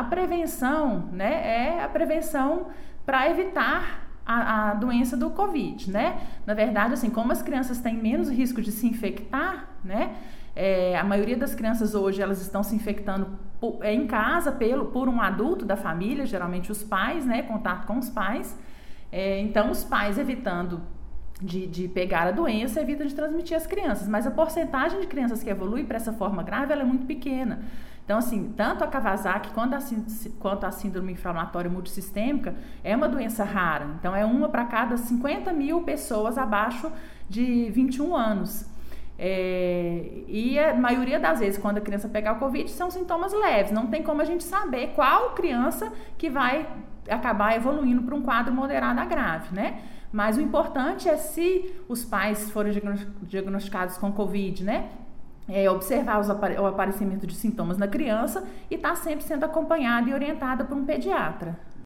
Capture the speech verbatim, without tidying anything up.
prevenção, né, é a prevenção para evitar a, a doença do Covid, né? Na verdade, assim, como as crianças têm menos risco de se infectar, né? É, a maioria das crianças hoje, elas estão se infectando por, é, em casa pelo, por um adulto da família, geralmente os pais, né? Contato com os pais. É, então, os pais evitando de, de pegar a doença, evitam de transmitir às crianças. Mas a porcentagem de crianças que evolui para essa forma grave, ela é muito pequena. Então, assim, tanto a Kawasaki quanto a, quanto a síndrome inflamatória multissistêmica é uma doença rara. Então, é uma para cada cinquenta mil pessoas abaixo de vinte e um anos. É, e a maioria das vezes, quando a criança pegar o Covid, são sintomas leves. Não tem como a gente saber qual criança que vai acabar evoluindo para um quadro moderado a grave, né? Mas o importante é, se os pais forem diagnosticados com Covid, né? É observar os, o aparecimento de sintomas na criança e estar tá sempre sendo acompanhada e orientada por um pediatra.